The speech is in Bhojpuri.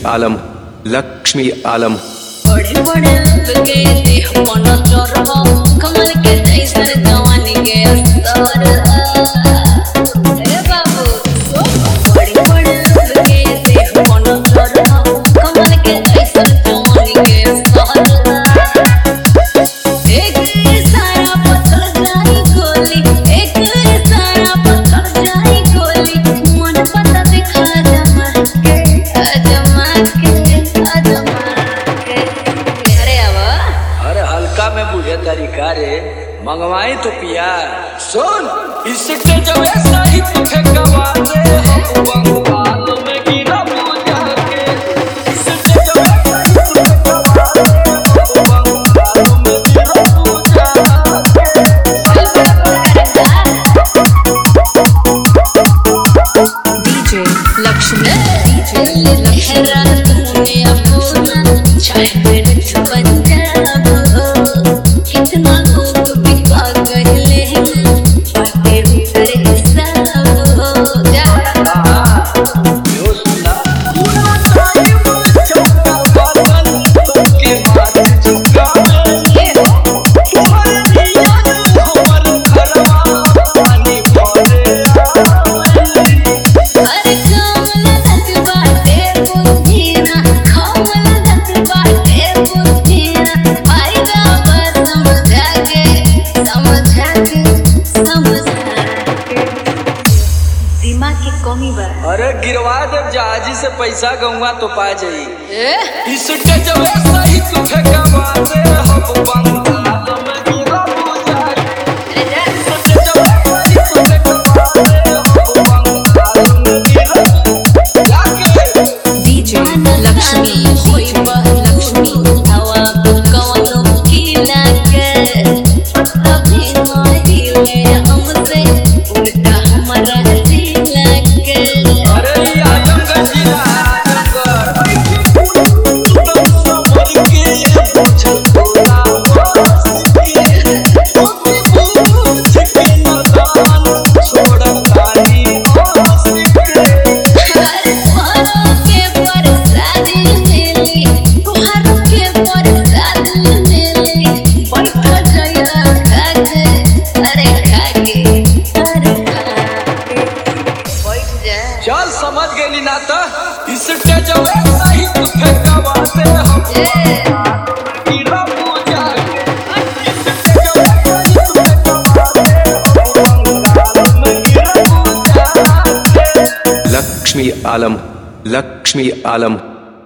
आलम लक्ष्मी आलम बड़े बड़े लब के देह मन चोरवा कमल के जैसे जवानी के असर ए बाबू बड़े बड़े लब के देह मन चोरवा कमल के जैसे जवानी के असर एक सारा पत्थर जाई गोली एक सारा पत्थर जाई गोली मन पता दिखा जमा के में बुझे तरीका रे मंगवाई तो पिया सुन इसके जब ऐसा ही तुझे गवा दे हम बंगाल में गिरा पूजा के इसके जब ऐसा ही तुझे गवा दे हम बंगाल में गिरा पूजा डीजे लक्ष्मी लहरा तूने अपना चाहे मेरे पंजाब कितना खूब बिका कर ले बातें तेरे हिसाब हो जा यो सुना पूरा टाइम चौका बादल के बाद चुका ये तुम्हारे दिया हमर घरवा पानी भरे अरे कमला दत बाटे पुतीना कमला दत बाटे पुतीना पाएगा बस समझा के दिमाग की कमी बा अरे गिरवा देव जहाजी से पैसा गंवा तो पा जाई इसके जब ऐसा ही तुझे गवा दे हम बंगाल में गिरा पूजा इसके जब ऐसा ही तुझे गवा दे हम बंगाल में गिरा पूजा डीजे लक्ष्मी होई बह लक्ष्मी हवा कौनो खिला के अभी माहिले हमसे उल्टा हमारा जिला के अरे आजमगढ़ जिला आजमगढ़ तुम समझ के पूछल तोरा चल समझ गेली ना तो इसके जब ऐसा ही तुझे गवा दे हम गिरा पूजा इसके जब ऐसा ही तुझे गवा दे हम बंगाल में गिरा पूजा लक्ष्मी आलम